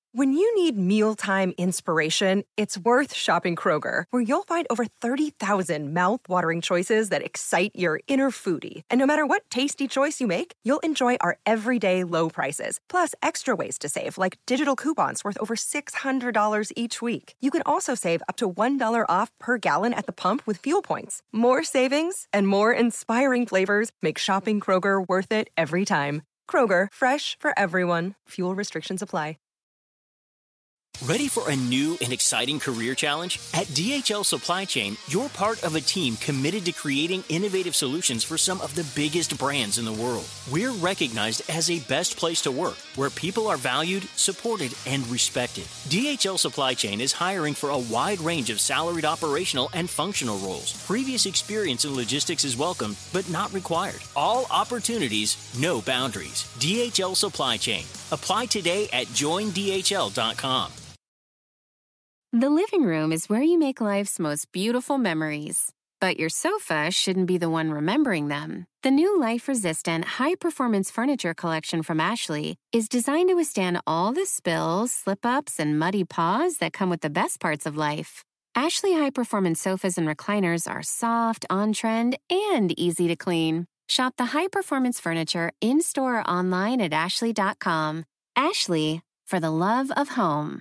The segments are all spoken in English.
When you need mealtime inspiration, it's worth shopping Kroger, where you'll find over 30,000 mouth-watering choices that excite your inner foodie. And no matter what tasty choice you make, you'll enjoy our everyday low prices, plus extra ways to save, like digital coupons worth over $600 each week. You can also save up to $1 off per gallon at the pump with fuel points. More savings and more inspiring flavors make shopping Kroger worth it every time. Kroger, fresh for everyone. Fuel restrictions apply. Ready for a new and exciting career challenge? At DHL Supply Chain, you're part of a team committed to creating innovative solutions for some of the biggest brands in the world. We're recognized as a best place to work, where people are valued, supported, and respected. DHL Supply Chain is hiring for a wide range of salaried operational and functional roles. Previous experience in logistics is welcome, but not required. All opportunities, no boundaries. DHL Supply Chain. Apply today at joindhl.com. The living room is where you make life's most beautiful memories. But your sofa shouldn't be the one remembering them. The new life-resistant, high-performance furniture collection from Ashley is designed to withstand all the spills, slip-ups, and muddy paws that come with the best parts of life. Ashley high-performance sofas and recliners are soft, on-trend, and easy to clean. Shop the high-performance furniture in-store or online at ashley.com. Ashley, for the love of home.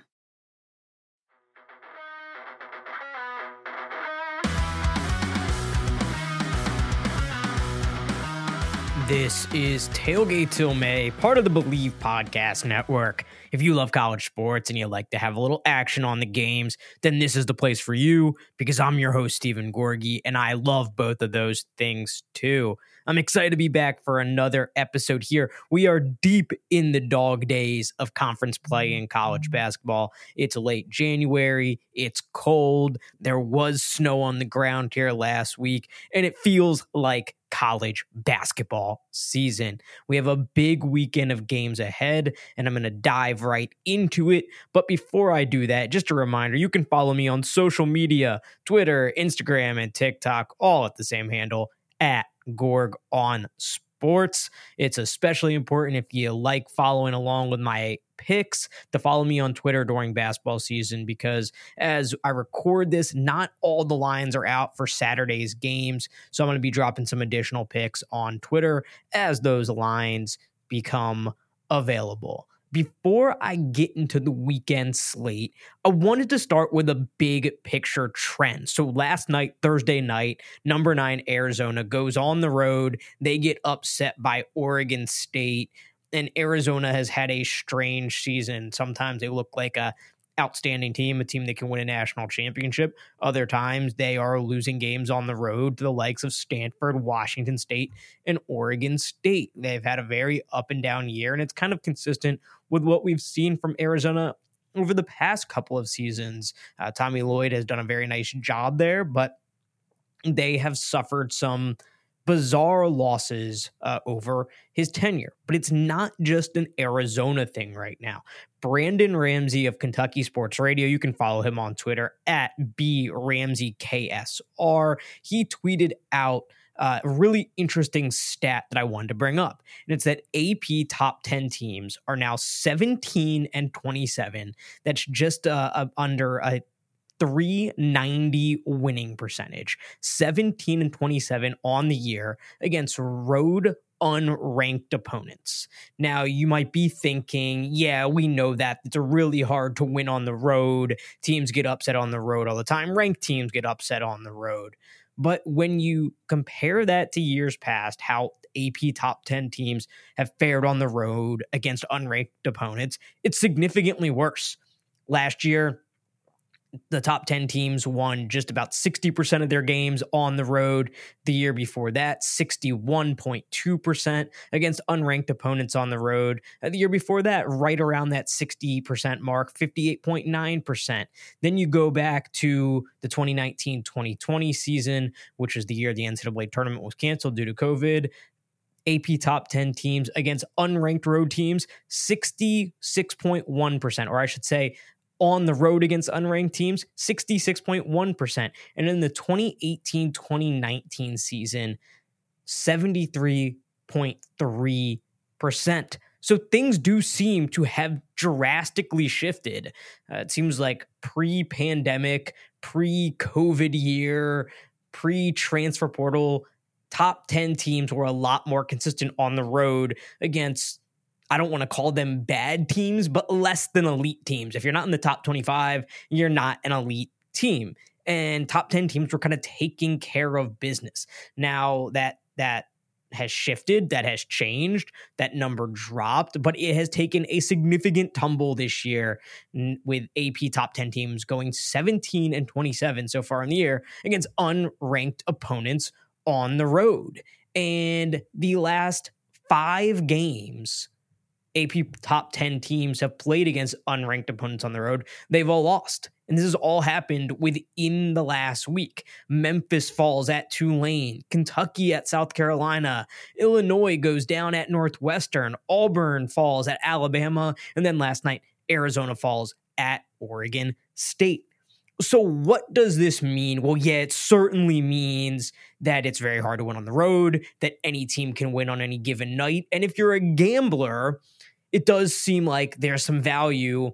This is Tailgate Till May, part of the Believe Podcast Network. If you love college sports and you like to have a little action on the games, then this is the place for you, because I'm your host, Stephen Gorgie, and I love both of those things too. I'm excited to be back for another episode here. We are deep in the dog days of conference play in college basketball. It's late January. It's cold. There was snow on the ground here last week, and it feels like college basketball season. We have a big weekend of games ahead, and I'm going to dive right into it. But before I do that, just a reminder, you can follow me on social media, Twitter, Instagram, and TikTok, all at the same handle, at Gorg on Sports. It's especially important if you like following along with my picks to follow me on Twitter during basketball season, because as I record this, not all the lines are out for Saturday's games. So I'm going to be dropping some additional picks on Twitter as those lines become available. Before I get into the weekend slate, I wanted to start with a big picture trend. So last night, Thursday night, number 9 Arizona goes on the road. They get upset by Oregon State, and Arizona has had a strange season. Sometimes they look like a outstanding team, a team that can win a national championship. Other times they are losing games on the road to the likes of Stanford, Washington State, and Oregon State. They've had a very up and down year, and it's kind of consistent with what we've seen from Arizona over the past couple of seasons. Tommy Lloyd has done a very nice job there, but they have suffered some bizarre losses over his tenure. But it's not just an Arizona thing right now. Brandon Ramsey of Kentucky Sports Radio, you can follow him on Twitter at BRamseyKSR. He tweeted out a really interesting stat that I wanted to bring up. And it's that AP top 10 teams are now 17 and 27. That's just under a 390 winning percentage, 17 and 27 on the year against road unranked opponents. Now, you might be thinking, yeah, we know that it's really hard to win on the road. Teams get upset on the road all the time. Ranked teams get upset on the road. But when you compare that to years past, how AP top 10 teams have fared on the road against unranked opponents, it's significantly worse. Last year, the top 10 teams won just about 60% of their games on the road. The year before that, 61.2% against unranked opponents on the road. The year before that, right around that 60% mark, 58.9%. Then you go back to the 2019-2020 season, which is the year the NCAA tournament was canceled due to COVID. AP top 10 teams against unranked road teams, 66.1%, or I should say, on the road against unranked teams, 66.1%. And in the 2018-2019 season, 73.3%. So things do seem to have drastically shifted. It seems like pre-pandemic, pre-COVID year, pre-transfer portal, top 10 teams were a lot more consistent on the road against, I don't want to call them bad teams, but less than elite teams. If you're not in the top 25, you're not an elite team. And top 10 teams were kind of taking care of business. Now that has shifted, that has changed, that number dropped, but it has taken a significant tumble this year with AP top 10 teams going 17-27 so far in the year against unranked opponents on the road. And the last 5 games AP top 10 teams have played against unranked opponents on the road, they've all lost. And this has all happened within the last week. Memphis falls at Tulane, Kentucky at South Carolina, Illinois goes down at Northwestern, Auburn falls at Alabama, and then last night, Arizona falls at Oregon State. So what does this mean? Well, yeah, it certainly means that it's very hard to win on the road, that any team can win on any given night. And if you're a gambler, it does seem like there's some value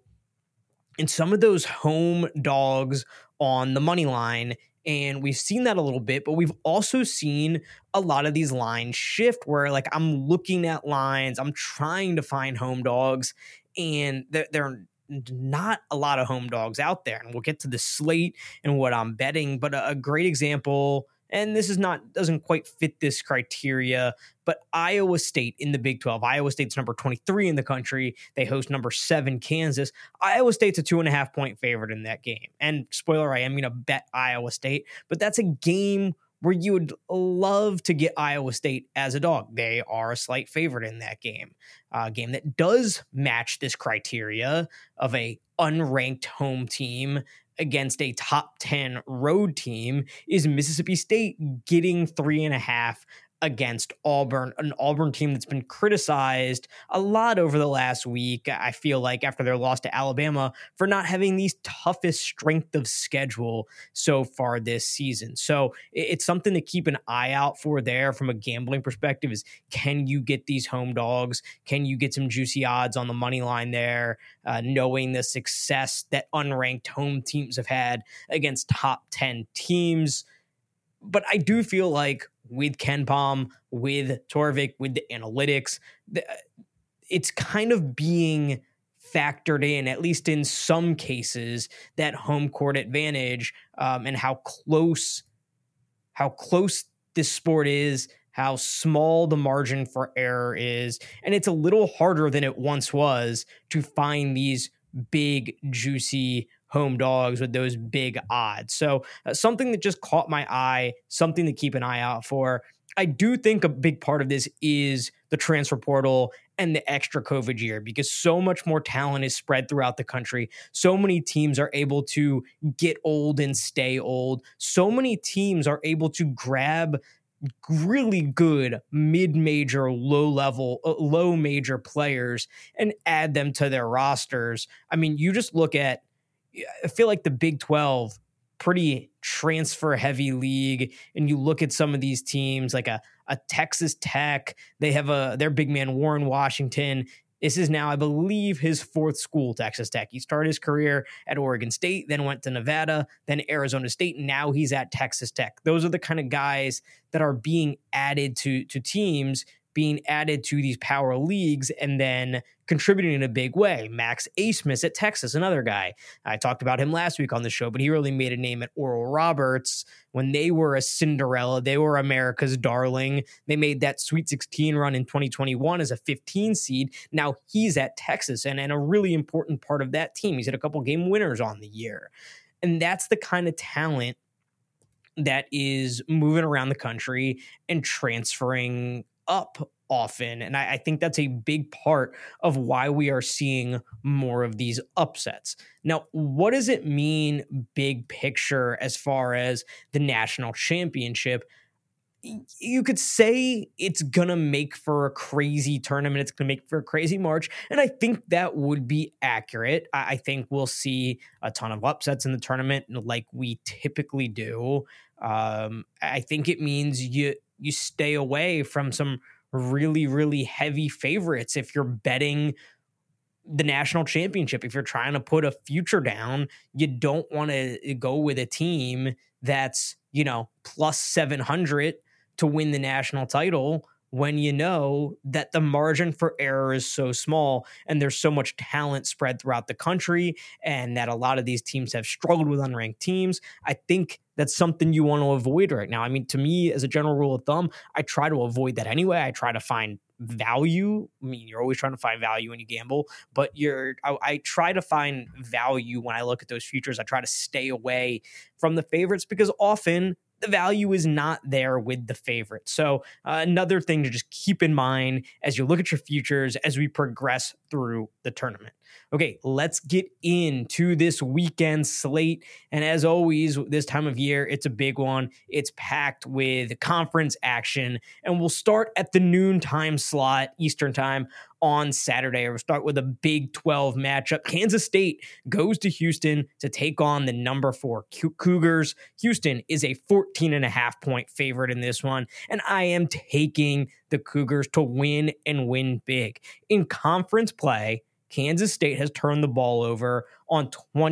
in some of those home dogs on the money line. And we've seen that a little bit, but we've also seen a lot of these lines shift where like I'm looking at lines, I'm trying to find home dogs, and there are not a lot of home dogs out there. And we'll get to the slate and what I'm betting, but a great example, and this doesn't quite fit this criteria, but Iowa State in the Big 12. Iowa State's number 23 in the country. They host number 7 Kansas. Iowa State's a 2.5-point favorite in that game. And spoiler, I am going to bet Iowa State, but that's a game where you would love to get Iowa State as a dog. They are a slight favorite in that game. A game that does match this criteria of a unranked home team against a top 10 road team is Mississippi State getting 3.5 against Auburn, an Auburn team that's been criticized a lot over the last week. I feel like after their loss to Alabama for not having the toughest strength of schedule so far this season. So it's something to keep an eye out for there from a gambling perspective is, can you get these home dogs? Can you get some juicy odds on the money line there, knowing the success that unranked home teams have had against top 10 teams? But I do feel like with KenPom, with Torvik, with the analytics, it's kind of being factored in, at least in some cases, that home court advantage and how close this sport is, how small the margin for error is. And it's a little harder than it once was to find these big, juicy home dogs with those big odds. So something that just caught my eye, something to keep an eye out for. I do think a big part of this is the transfer portal and the extra COVID year, because so much more talent is spread throughout the country. So many teams are able to get old and stay old. So many teams are able to grab really good mid-major, low major players and add them to their rosters. I mean, you just look at, I feel like the Big 12, pretty transfer heavy league. And you look at some of these teams like a Texas Tech, they have their big man, Warren Washington. This is now, I believe, his 4th school, Texas Tech. He started his career at Oregon State, then went to Nevada, then Arizona State, and now he's at Texas Tech. Those are the kind of guys that are being added to teams, being added to these power leagues, and then contributing in a big way. Max Asmus at Texas, another guy. I talked about him last week on the show, but he really made a name at Oral Roberts when they were a Cinderella. They were America's darling. They made that Sweet 16 run in 2021 as a 15 seed. Now he's at Texas and a really important part of that team. He's had a couple game winners on the year. And that's the kind of talent that is moving around the country and transferring up often. And I think that's a big part of why we are seeing more of these upsets. Now, what does it mean big picture as far as the national championship? You could say it's going to make for a crazy tournament. It's going to make for a crazy March. And I think that would be accurate. I think we'll see a ton of upsets in the tournament like we typically do. I think it means you stay away from some really, really heavy favorites if you're betting the national championship. If you're trying to put a future down, you don't want to go with a team that's, plus 700 to win the national title when you know that the margin for error is so small and there's so much talent spread throughout the country and that a lot of these teams have struggled with unranked teams. I think that's something you want to avoid right now. I mean, to me, as a general rule of thumb, I try to avoid that anyway. I try to find value. I mean, you're always trying to find value when you gamble, but I try to find value when I look at those futures. I try to stay away from the favorites because often the value is not there with the favorite. So another thing to just keep in mind as you look at your futures as we progress through the tournament. Okay, let's get into this weekend slate. And as always, this time of year, it's a big one. It's packed with conference action. And we'll start at the noontime slot, Eastern time, on Saturday. We'll start with a Big 12 matchup. Kansas State goes to Houston to take on the number 4 Cougars. Houston is a 14.5-point favorite in this one. And I am taking the Cougars to win and win big. In conference play, Kansas State has turned the ball over on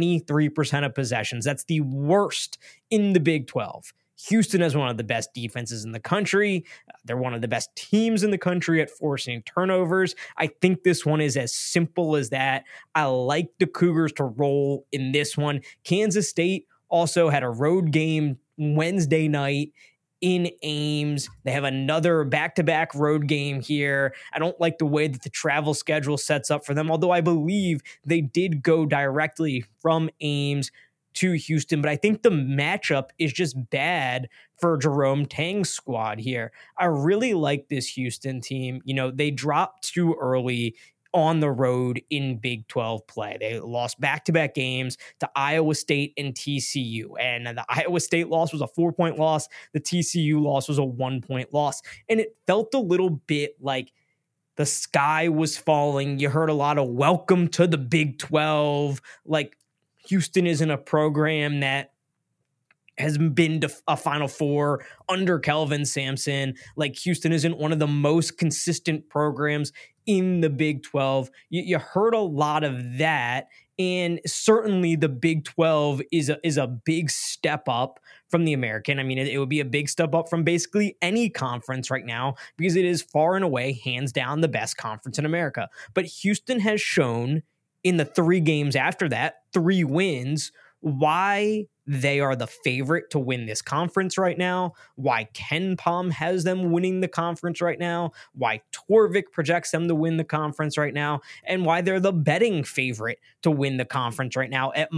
23% of possessions. That's the worst in the Big 12. Houston has one of the best defenses in the country. They're one of the best teams in the country at forcing turnovers. I think this one is as simple as that. I like the Cougars to roll in this one. Kansas State also had a road game Wednesday night in Ames. They have another back-to-back road game here. I don't like the way that the travel schedule sets up for them, although I believe they did go directly from Ames to Houston, but I think the matchup is just bad for Jerome Tang's squad here. I really like this Houston team. They dropped too early on the road in Big 12 play. They lost back-to-back games to Iowa State and TCU. And the Iowa State loss was a 4-point loss. The TCU loss was a 1-point loss. And it felt a little bit like the sky was falling. You heard a lot of welcome to the Big 12. Like, Houston isn't a program that has been to a Final Four under Kelvin Sampson. Like, Houston isn't one of the most consistent programs in the Big 12. You heard a lot of that, and certainly the Big 12 is a big step up from the American. I mean, it would be a big step up from basically any conference right now because it is far and away, hands down, the best conference in America. But Houston has shown in the 3 games after that, 3 wins, why they are the favorite to win this conference right now, why KenPom has them winning the conference right now, why Torvik projects them to win the conference right now, and why they're the betting favorite to win the conference right now at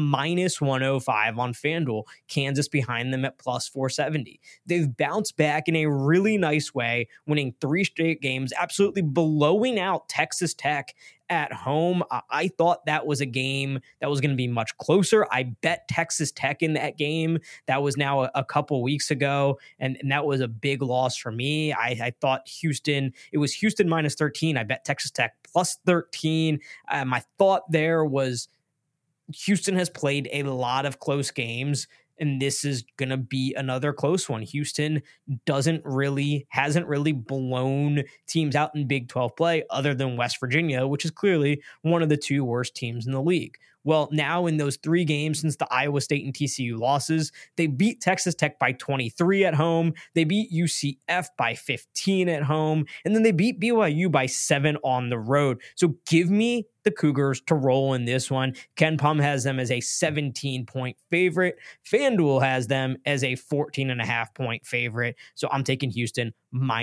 -105 on FanDuel. Kansas behind them at +470. They've bounced back in a really nice way, winning 3 straight games, absolutely blowing out Texas Tech at home. I thought that was a game that was going to be much closer. I bet Texas Tech in that game. That was now a couple weeks ago, and that was a big loss for me. I thought Houston, it was Houston -13. I bet Texas Tech +13. My thought there was Houston has played a lot of close games, and this is going to be another close one. Houston hasn't really blown teams out in Big 12 play other than West Virginia, which is clearly one of the 2 worst teams in the league. Well, now in those 3 games since the Iowa State and TCU losses, they beat Texas Tech by 23 at home. They beat UCF by 15 at home. And then they beat BYU by 7 on the road. So give me the Cougars to roll in this one. KenPom has them as a 17-point favorite. FanDuel has them as a 14.5-point favorite. So I'm taking Houston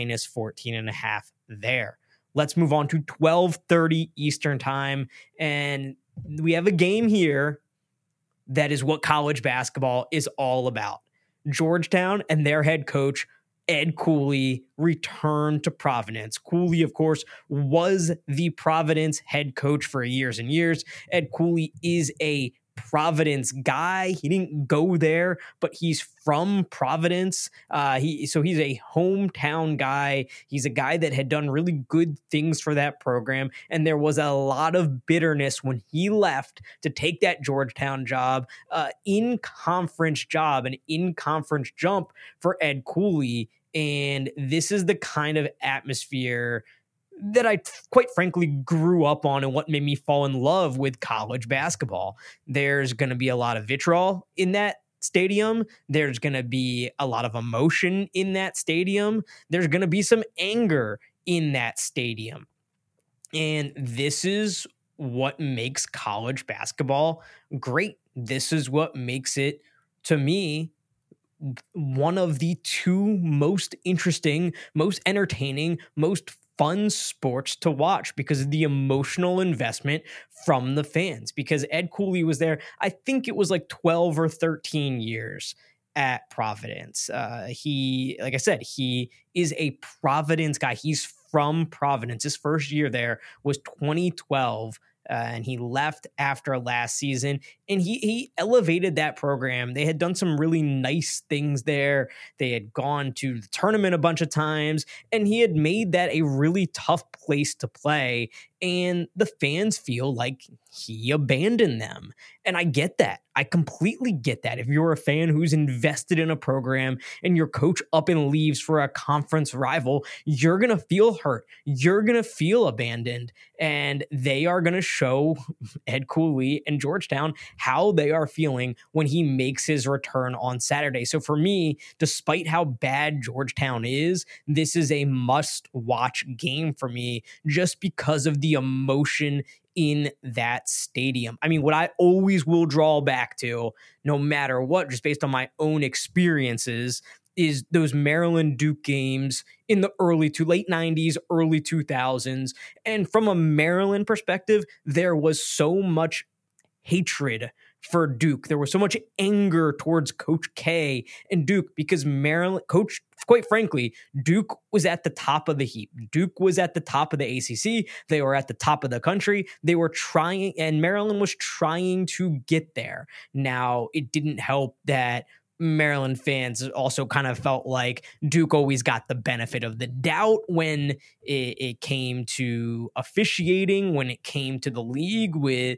-14.5 there. Let's move on to 12:30 Eastern time. And we have a game here that is what college basketball is all about. Georgetown and their head coach, Ed Cooley, returned to Providence. Cooley, of course, was the Providence head coach for years and years. Ed Cooley is a Providence guy. He didn't go there, but he's from Providence. He's a hometown guy. He's a guy that had done really good things for that program. And there was a lot of bitterness when he left to take that Georgetown job, in-conference job, an in-conference jump for Ed Cooley. And this is the kind of atmosphere that I quite frankly grew up on and what made me fall in love with college basketball. There's going to be a lot of vitriol in that stadium. There's going to be a lot of emotion in that stadium. There's going to be some anger in that stadium. And this is what makes college basketball great. This is what makes it, to me, one of the two most interesting, most entertaining, most fun sports to watch because of the emotional investment from the fans. Because Ed Cooley was there, I think it was like 12 or 13 years at Providence. He, like I said, he is a Providence guy. He's from Providence. His first year there was 2012. And he left after last season, and he elevated that program. They had done some really nice things there. They had gone to the tournament a bunch of times, and he had made that a really tough place to play. And the fans feel like he abandoned them. And I get that. I completely get that. If you're a fan who's invested in a program and your coach up and leaves for a conference rival, you're going to feel hurt. You're going to feel abandoned. And they are going to show Ed Cooley and Georgetown how they are feeling when he makes his return on Saturday. So for me, despite how bad Georgetown is, this is a must-watch game for me just because of the emotion in that stadium. I mean, what I always will draw back to, no matter what, just based on my own experiences, is those Maryland Duke games in the late 90s, early 2000s. And from a Maryland perspective, there was so much hatred for Duke. There was so much anger towards Coach K and Duke because Maryland, quite frankly, Duke was at the top of the heap. Duke was at the top of the ACC. They were at the top of the country. They were trying, and Maryland was trying to get there. Now, it didn't help that Maryland fans also kind of felt like Duke always got the benefit of the doubt when it came to officiating, when it came to the league with,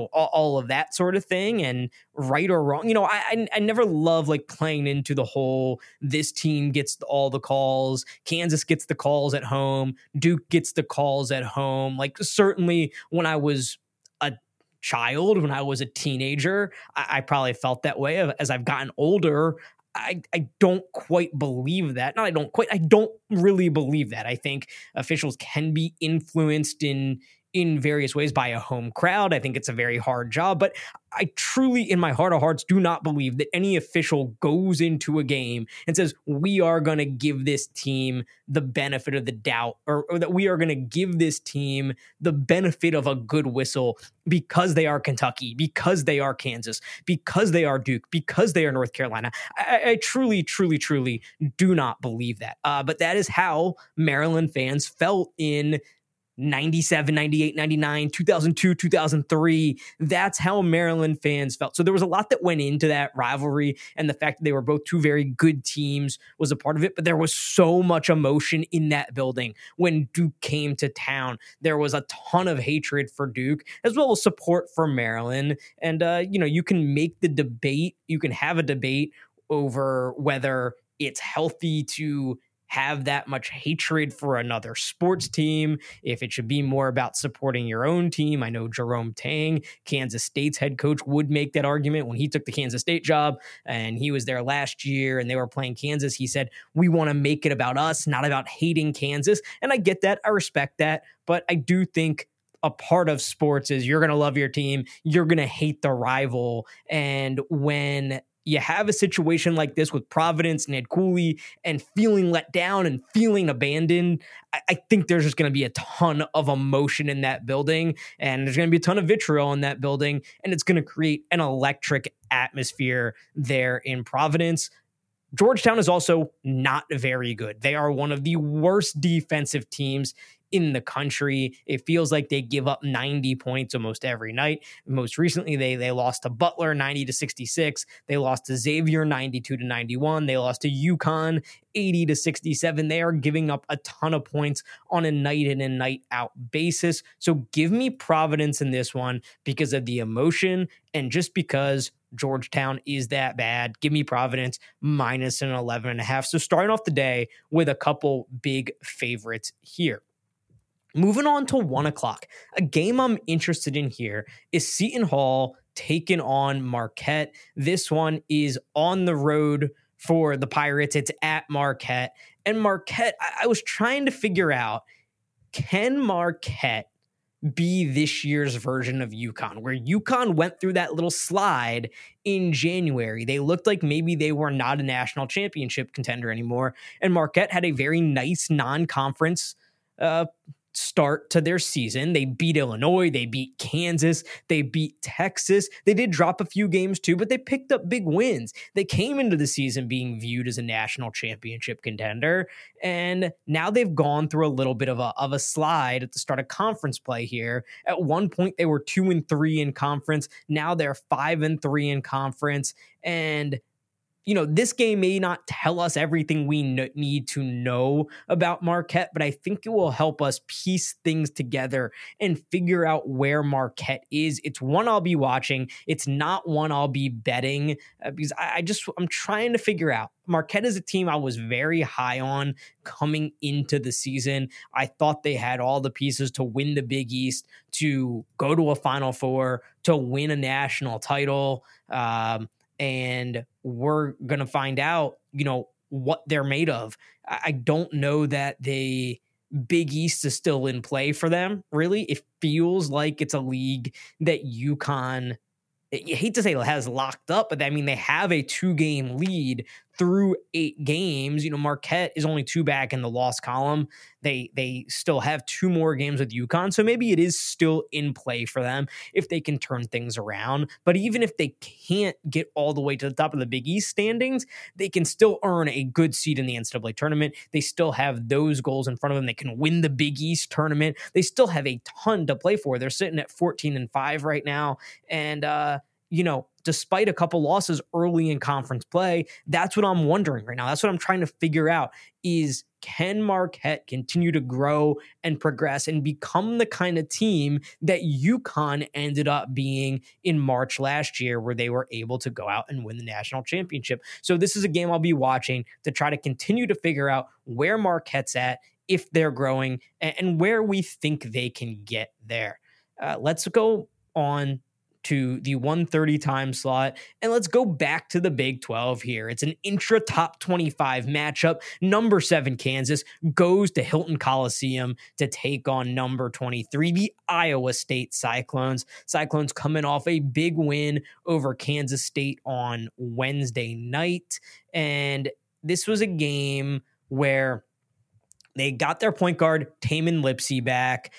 all of that sort of thing. And right or wrong, I never love like playing into the whole, this team gets all the calls, Kansas gets the calls at home, Duke gets the calls at home. Like certainly when I was a child, when I was a teenager, I probably felt that way. As I've gotten older, I don't quite believe that. I don't really believe that. I think officials can be influenced in various ways by a home crowd. I think it's a very hard job, but I truly, in my heart of hearts, do not believe that any official goes into a game and says, we are going to give this team the benefit of the doubt, or that we are going to give this team the benefit of a good whistle because they are Kentucky, because they are Kansas, because they are Duke, because they are North Carolina. I truly, truly, truly do not believe that. But that is how Maryland fans felt in 97, 98, 99, 2002, 2003. That's how Maryland fans felt. So there was a lot that went into that rivalry, and the fact that they were both two very good teams was a part of it. But there was so much emotion in that building when Duke came to town. There was a ton of hatred for Duke, as well as support for Maryland. And, you can make the debate, you can have a debate over whether it's healthy to have that much hatred for another sports team, if it should be more about supporting your own team. I know Jerome Tang, Kansas State's head coach, would make that argument when he took the Kansas State job, and he was there last year and they were playing Kansas. He said, we want to make it about us, not about hating Kansas. And I get that. I respect that. But I do think a part of sports is you're going to love your team, you're going to hate the rival. And when you have a situation like this with Providence and Ed Cooley and feeling let down and feeling abandoned, I think there's just going to be a ton of emotion in that building, and there's going to be a ton of vitriol in that building, and it's going to create an electric atmosphere there in Providence. Georgetown is also not very good. They are one of the worst defensive teams in the country. It feels like they give up 90 points almost every night. Most recently, they lost to Butler 90-66. They lost to Xavier 92-91. They lost to UConn 80-67. They are giving up a ton of points on a night in and night out basis. So give me Providence in this one because of the emotion and just because Georgetown is that bad. Give me Providence minus an 11.5. So starting off the day with a couple big favorites here. Moving on to 1 o'clock, a game I'm interested in here is Seton Hall taking on Marquette. This one is on the road for the Pirates. It's at Marquette. And Marquette, I was trying to figure out, can Marquette be this year's version of UConn, where UConn went through that little slide in January? They looked like maybe they were not a national championship contender anymore. And Marquette had a very nice non-conference start to their season. They beat Illinois, they beat Kansas, they beat Texas. They did drop a few games too, but they picked up big wins. They came into the season being viewed as a national championship contender, and now they've gone through a little bit of a slide at the start of conference play here. At one point, they were 2-3 in conference. Now they're 5-3 in conference, and this game may not tell us everything we need to know about Marquette, but I think it will help us piece things together and figure out where Marquette is. It's one I'll be watching. It's not one I'll be betting because I'm trying to figure out. Marquette is a team I was very high on coming into the season. I thought they had all the pieces to win the Big East, to go to a Final Four, to win a national title. And we're going to find out, what they're made of. I don't know that the Big East is still in play for them, really. It feels like it's a league that UConn, you hate to say has locked up, but they have a 2-game lead through 8 games. Marquette is only 2 back in the loss column. They still have 2 more games with UConn, so maybe it is still in play for them if they can turn things around. But even if they can't get all the way to the top of the Big East standings, they can still earn a good seat in the NCAA tournament. They still have those goals in front of them. They can win the Big East tournament. They still have a ton to play for. They're sitting at 14-5 right now, and despite a couple losses early in conference play, that's what I'm wondering right now. That's what I'm trying to figure out is, can Marquette continue to grow and progress and become the kind of team that UConn ended up being in March last year, where they were able to go out and win the national championship? So this is a game I'll be watching to try to continue to figure out where Marquette's at, if they're growing, and where we think they can get there. Let's go on to the 1:30 time slot, and let's go back to the Big 12 here. It's an intra top 25 matchup. Number 7 Kansas goes to Hilton Coliseum to take on number 23, the Iowa State Cyclones. Cyclones coming off a big win over Kansas State on Wednesday night, and this was a game where they got their point guard Tamin Lipsey back,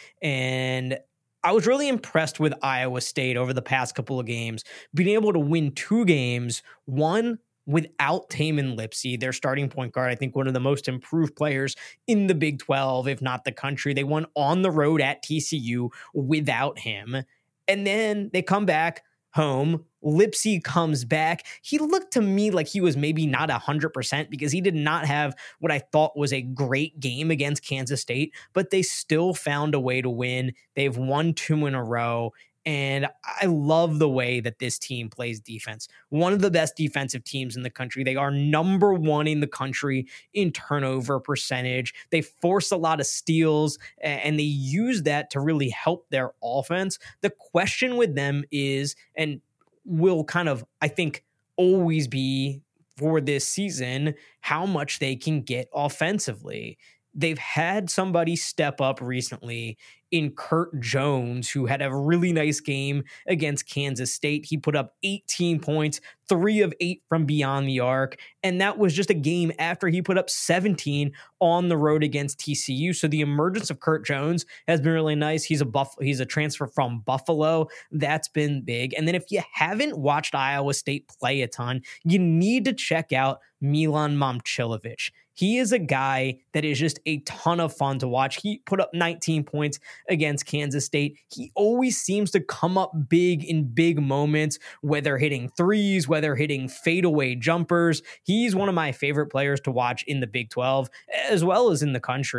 and I was really impressed with Iowa State over the past couple of games, being able to win 2 games, one without Tamin Lipsey, their starting point guard. I think one of the most improved players in the Big 12, if not the country. They won on the road at TCU without him. And then they come back home. Lipsey comes back. He looked to me like he was maybe not 100% because he did not have what I thought was a great game against Kansas State, but they still found a way to win. They've won 2 in a row, and I love the way that this team plays defense. One of the best defensive teams in the country. They are number 1 in the country in turnover percentage. They force a lot of steals, and they use that to really help their offense. The question with them is, and will kind of, I think, always be for this season, how much they can get offensively. They've had somebody step up recently in Kurt Jones, who had a really nice game against Kansas State. He put up 18 points, 3 of 8 from beyond the arc, and that was just a game after he put up 17 on the road against TCU. So the emergence of Kurt Jones has been really nice. He's a transfer from Buffalo. That's been big. And then if you haven't watched Iowa State play a ton, you need to check out Milan Momcilovic. He is a guy that is just a ton of fun to watch. He put up 19 points against Kansas State. He always seems to come up big in big moments, whether hitting threes, whether hitting fadeaway jumpers. He's one of my favorite players to watch in the Big 12, as well as in the country.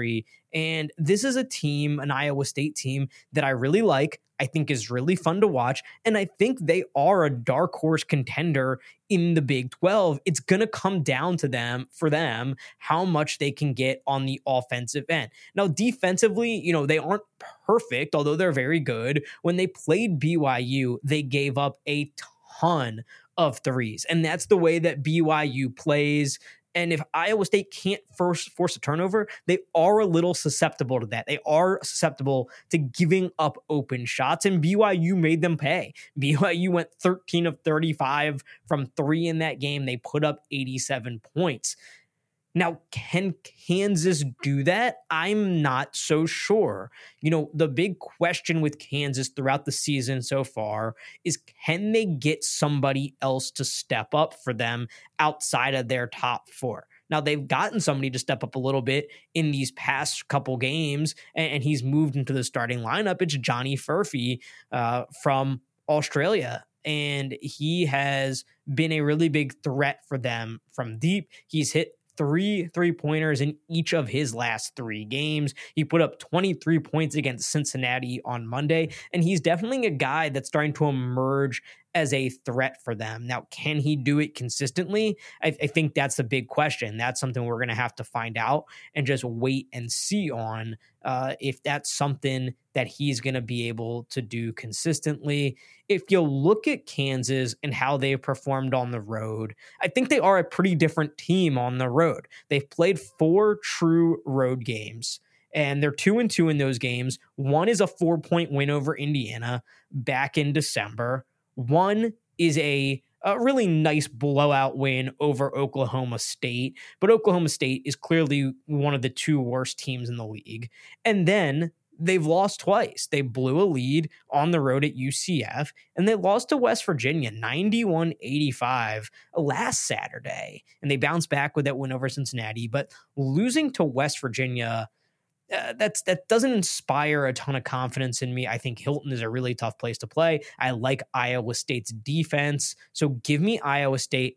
And this is a team, an Iowa State team that I really like. I think is really fun to watch. And I think they are a dark horse contender in the Big 12. It's going to come down to for them, how much they can get on the offensive end. Now, defensively, they aren't perfect, although they're very good. When they played BYU, they gave up a ton of threes. And that's the way that BYU plays. And if Iowa State can't force a turnover, they are a little susceptible to that. They are susceptible to giving up open shots, and BYU made them pay. BYU went 13 of 35 from three in that game. They put up 87 points. Now, can Kansas do that? I'm not so sure. The big question with Kansas throughout the season so far is, can they get somebody else to step up for them outside of their top four? Now, they've gotten somebody to step up a little bit in these past couple games, and he's moved into the starting lineup. It's Johnny Furphy from Australia. And he has been a really big threat for them from deep. He's hit 3 3-pointers in each of his last 3 games. He put up 23 points against Cincinnati on Monday, and he's definitely a guy that's starting to emerge as a threat for them. Now, can he do it consistently? I think that's the big question. That's something we're going to have to find out and just wait and see on if that's something that he's going to be able to do consistently. If you look at Kansas and how they performed on the road, I think they are a pretty different team on the road. They've played 4 true road games, and they're 2-2 in those games. One is a 4-point win over Indiana back in December. One is a really nice blowout win over Oklahoma State, but Oklahoma State is clearly one of the 2 worst teams in the league. And then they've lost twice. They blew a lead on the road at UCF, and they lost to West Virginia 91-85 last Saturday. And they bounced back with that win over Cincinnati, but losing to West Virginia, that doesn't inspire a ton of confidence in me. I think Hilton is a really tough place to play. I like Iowa State's defense. So give me Iowa State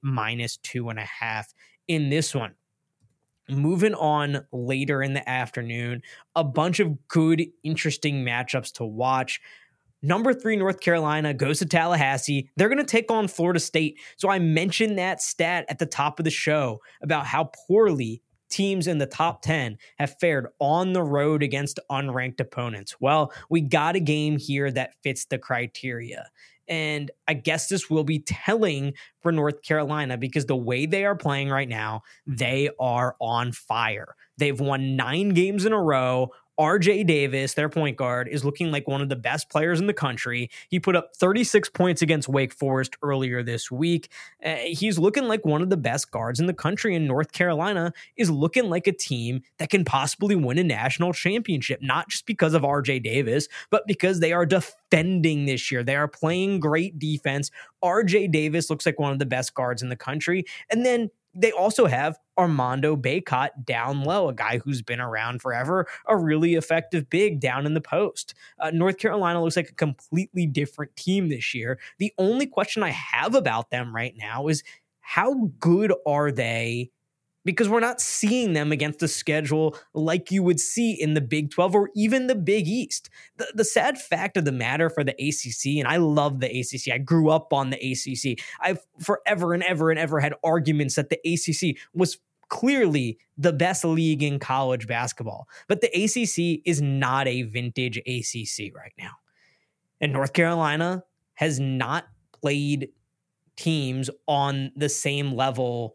-2.5 in this one. Moving on later in the afternoon, a bunch of good, interesting matchups to watch. Number 3, North Carolina goes to Tallahassee. They're going to take on Florida State. So I mentioned that stat at the top of the show about how poorly teams in the top 10 have fared on the road against unranked opponents. Well, we got a game here that fits the criteria. And I guess this will be telling for North Carolina because the way they are playing right now, they are on fire. They've won 9 games in a row. RJ Davis, their point guard, is looking like one of the best players in the country. He put up 36 points against Wake Forest earlier this week. He's looking like one of the best guards in the country, and North Carolina is looking like a team that can possibly win a national championship, not just because of RJ Davis, but because they are defending this year. They are playing great defense. RJ Davis looks like one of the best guards in the country. And then they also have Armando Bacot down low, a guy who's been around forever, a really effective big down in the post. North Carolina looks like a completely different team this year. The only question I have about them right now is how good are they? Because we're not seeing them against the schedule like you would see in the Big 12 or even the Big East. The sad fact of the matter for the ACC, and I love the ACC. I grew up on the ACC. I've forever and ever had arguments that the ACC was clearly the best league in college basketball. But the ACC is not a vintage ACC right now. And North Carolina has not played teams on the same level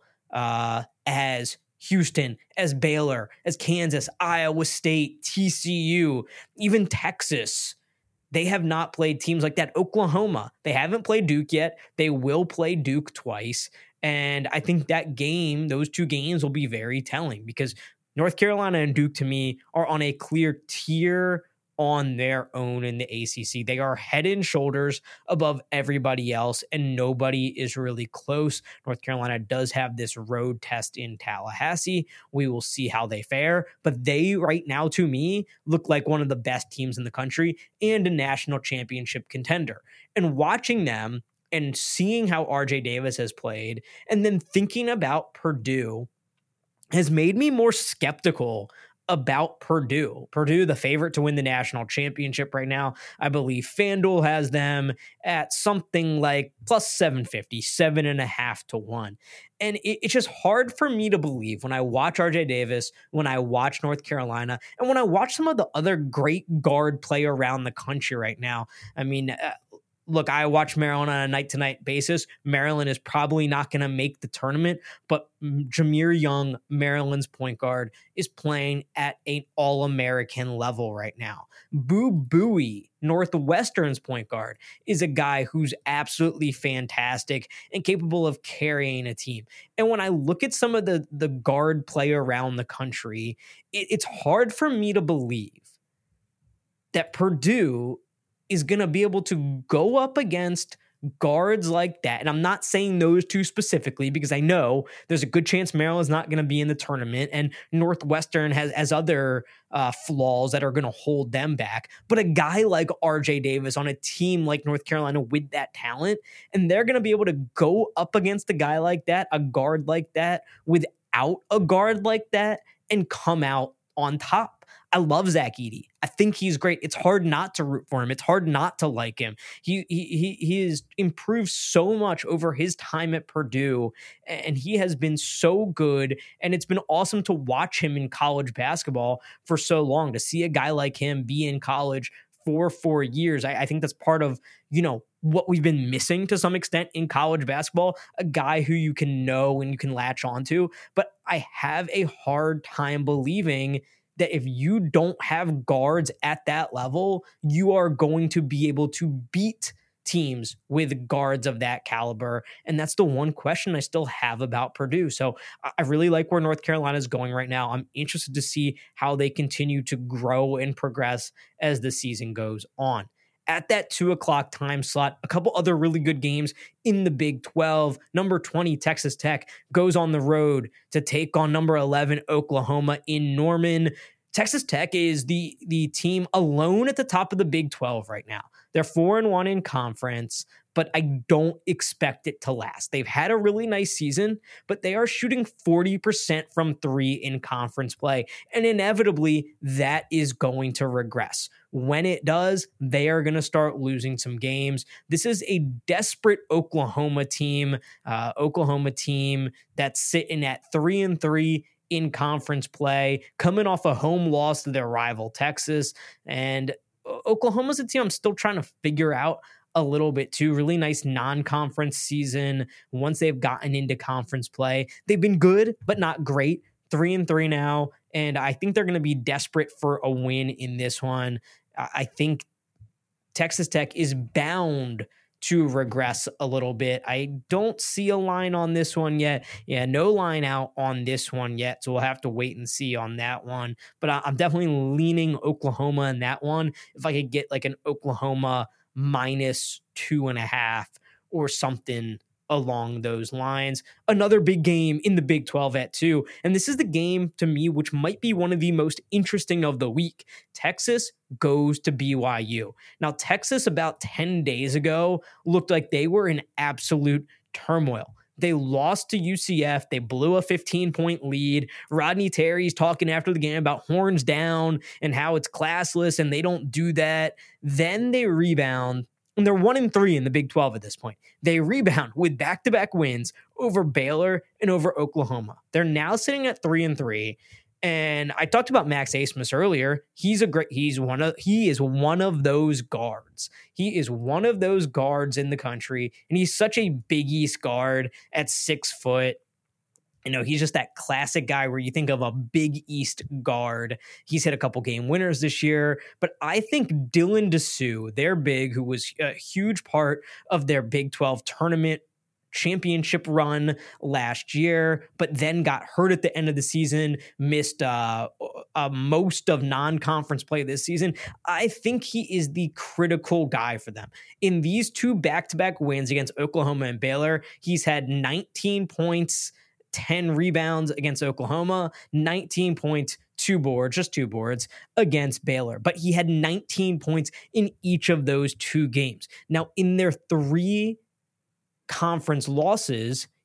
as Houston, as Baylor, as Kansas, Iowa State, TCU, even Texas. They have not played teams like that. Oklahoma, they haven't played Duke yet. They will play Duke twice. And I think that game, those 2 games will be very telling because North Carolina and Duke, to me, are on a clear tier on their own in the ACC. They are head and shoulders above everybody else, and nobody is really close. North Carolina does have this road test in Tallahassee. We will see how they fare, but they right now, to me, look like one of the best teams in the country and a national championship contender. And watching them and seeing how RJ Davis has played, and then thinking about Purdue has made me more skeptical about Purdue. Purdue, the favorite to win the national championship right now. I believe FanDuel has them at something like plus 750, 7.5 to 1. And it's just hard for me to believe when I watch RJ Davis, when I watch North Carolina, and when I watch some of the other great guard play around the country right now. I mean, look, I watch Maryland on a night-to-night basis. Maryland is probably not going to make the tournament, but Jahmir Young, Maryland's point guard, is playing at an All-American level right now. Boo Buie, Northwestern's point guard, is a guy who's absolutely fantastic and capable of carrying a team. And when I look at some of the guard play around the country, it's hard for me to believe that Purdue is going to be able to go up against guards like that. And I'm not saying those two specifically because I know there's a good chance Maryland's not going to be in the tournament and Northwestern has other flaws that are going to hold them back. But a guy like RJ Davis on a team like North Carolina with that talent, and they're going to be able to go up against a guy like that, a guard like that, without a guard like that, and come out on top. I love Zach Edey. I think he's great. It's hard not to root for him. It's hard not to like him. He has improved so much over his time at Purdue, and he has been so good. And it's been awesome to watch him in college basketball for so long, to see a guy like him be in college for 4 years. I think that's part of, what we've been missing to some extent in college basketball, a guy who you can know and you can latch onto. But I have a hard time believing that if you don't have guards at that level, you are going to be able to beat teams with guards of that caliber. And that's the one question I still have about Purdue. So I really like where North Carolina is going right now. I'm interested to see how they continue to grow and progress as the season goes on. At that 2:00 time slot, a couple other really good games in the Big 12. Number 20, Texas Tech, goes on the road to take on number 11, Oklahoma in Norman. Texas Tech is the team alone at the top of the Big 12 right now. They're 4-1 in conference, but I don't expect it to last. They've had a really nice season, but they are shooting 40% from three in conference play, and inevitably that is going to regress. When it does, they are going to start losing some games. This is a desperate Oklahoma team that's sitting at 3-3 in conference play, coming off a home loss to their rival Texas. And Oklahoma's a team I'm still trying to figure out a little bit too. Really nice non-conference season once they've gotten into conference play. They've been good, but not great. 3-3 now, and I think they're going to be desperate for a win in this one. I think Texas Tech is bound to regress a little bit. I don't see a line on this one yet. Yeah, no line out on this one yet, so we'll have to wait and see on that one. But I'm definitely leaning Oklahoma in that one. If I could get like an Oklahoma -2.5 or something along those lines. Another big game in the Big 12 at 2, and this is the game to me which might be one of the most interesting of the week. Texas goes to BYU. Now, Texas about 10 days ago looked like they were in absolute turmoil. They lost to UCF. They blew a 15-point lead. Rodney Terry's talking after the game about horns down and how it's classless and they don't do that. Then they rebound, and they're 1-3 in the Big 12 at this point. They rebound with back-to-back wins over Baylor and over Oklahoma. They're now sitting at 3-3. And I talked about Max Abmas earlier. He is one of those guards. He is one of those guards in the country, and he's such a Big East guard at 6 foot. He's just that classic guy where you think of a Big East guard. He's hit a couple game winners this year, but I think Dylan Disu, their big, who was a huge part of their Big 12 tournament championship run last year, but then got hurt at the end of the season, missed most of non-conference play this season. I think he is the critical guy for them. In these two back-to-back wins against Oklahoma and Baylor, he's had 19 points, 10 rebounds against Oklahoma, 19 points, 2 boards against Baylor. But he had 19 points in each of those 2 games. Now, in their 3 conference losses,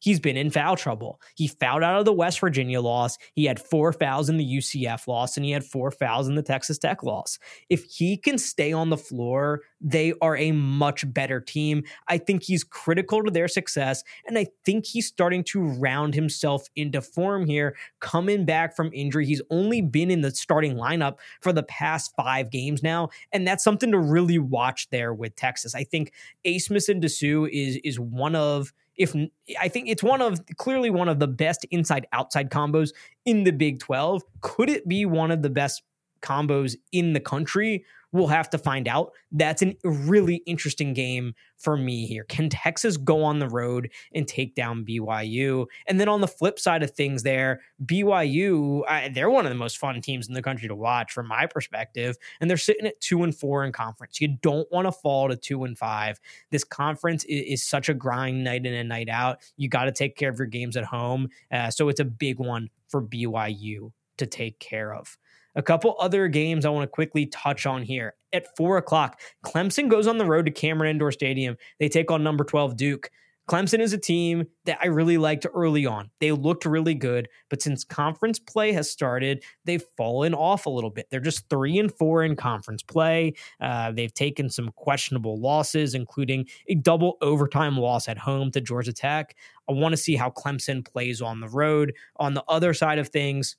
he's been in foul trouble. He fouled out of the West Virginia loss. He had 4 fouls in the UCF loss, and he had 4 fouls in the Texas Tech loss. If he can stay on the floor, they are a much better team. I think he's critical to their success, and I think he's starting to round himself into form here, coming back from injury. He's only been in the starting lineup for the past 5 games now, and that's something to really watch there with Texas. I think Abmas and Disu is one of, I think it's clearly one of the best inside-outside combos in the Big 12. Could it be one of the best combos in the country? We'll have to find out. That's a really interesting game for me here. Can Texas go on the road and take down BYU? And then on the flip side of things there, BYU, they're one of the most fun teams in the country to watch from my perspective, and they're sitting at 2-4 in conference. You don't want to fall to 2-5. This conference is such a grind night in and night out. You got to take care of your games at home, so it's a big one for BYU to take care of. A couple other games I want to quickly touch on here. At 4 o'clock, Clemson goes on the road to Cameron Indoor Stadium. They take on number 12 Duke. Clemson is a team that I really liked early on. They looked really good, but since conference play has started, they've fallen off a little bit. They're just 3-4 in conference play. They've taken some questionable losses, including a double overtime loss at home to Georgia Tech. I want to see how Clemson plays on the road. On the other side of things,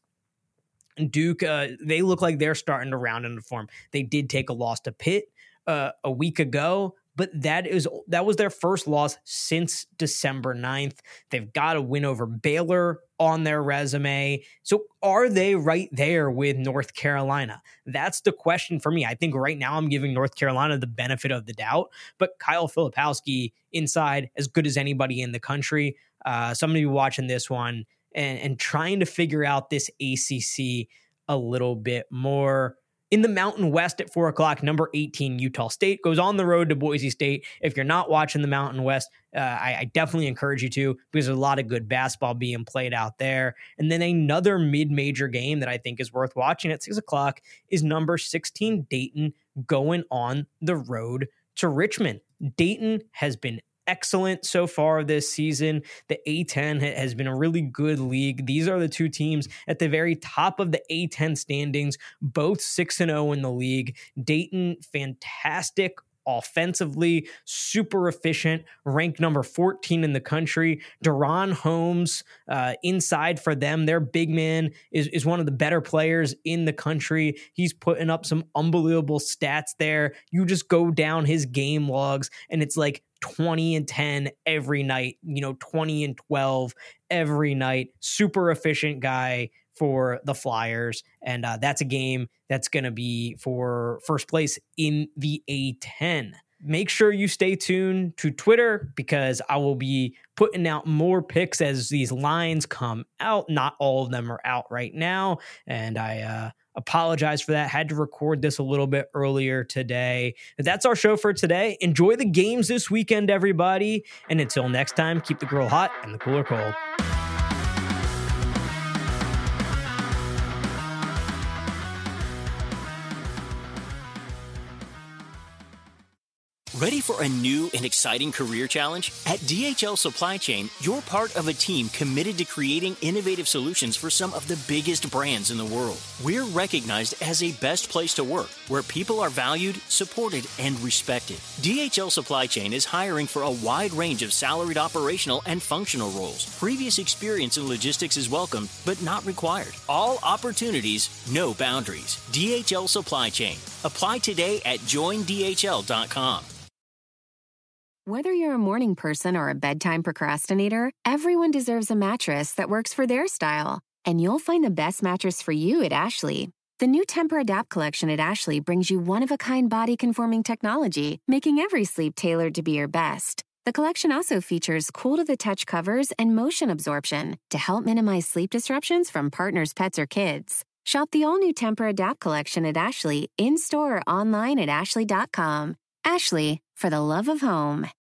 Duke, they look like they're starting to round into form. They did take a loss to Pitt a week ago, but that was their first loss since December 9th. They've got a win over Baylor on their resume. So are they right there with North Carolina? That's the question for me. I think right now I'm giving North Carolina the benefit of the doubt, but Kyle Filipowski inside, as good as anybody in the country. Somebody watching this one and trying to figure out this ACC a little bit more. In the Mountain West at 4 o'clock, number 18, Utah State goes on the road to Boise State. If you're not watching the Mountain West, I definitely encourage you to, because there's a lot of good basketball being played out there. And then another mid-major game that I think is worth watching at 6 o'clock is number 16, Dayton, going on the road to Richmond. Dayton has been excellent so far this season. The A-10 has been a really good league. These are the two teams at the very top of the A-10 standings, both 6-0 in the league. Dayton, fantastic offensively, super efficient, ranked number 14 in the country. Deron Holmes, inside for them, their big man is one of the better players in the country. He's putting up some unbelievable stats there. You just go down his game logs, and it's like 20-10 every night, 20-12 every night. Super efficient guy for the Flyers. And that's a game that's going to be for first place in the A-10. Make sure you stay tuned to Twitter, because I will be putting out more picks as these lines come out. Not all of them are out right now, and I apologize for that. Had to record this a little bit earlier today. But that's our show for today. Enjoy the games this weekend, everybody. And until next time, keep the grill hot and the cooler cold. Ready for a new and exciting career challenge? At DHL Supply Chain, you're part of a team committed to creating innovative solutions for some of the biggest brands in the world. We're recognized as a best place to work, where people are valued, supported, and respected. DHL Supply Chain is hiring for a wide range of salaried operational and functional roles. Previous experience in logistics is welcome, but not required. All opportunities, no boundaries. DHL Supply Chain. Apply today at joindhl.com. Whether you're a morning person or a bedtime procrastinator, everyone deserves a mattress that works for their style. And you'll find the best mattress for you at Ashley. The new Tempur-Adapt collection at Ashley brings you one-of-a-kind body-conforming technology, making every sleep tailored to be your best. The collection also features cool-to-the-touch covers and motion absorption to help minimize sleep disruptions from partners, pets, or kids. Shop the all-new Tempur-Adapt collection at Ashley, in-store or online at ashley.com. Ashley, for the love of home.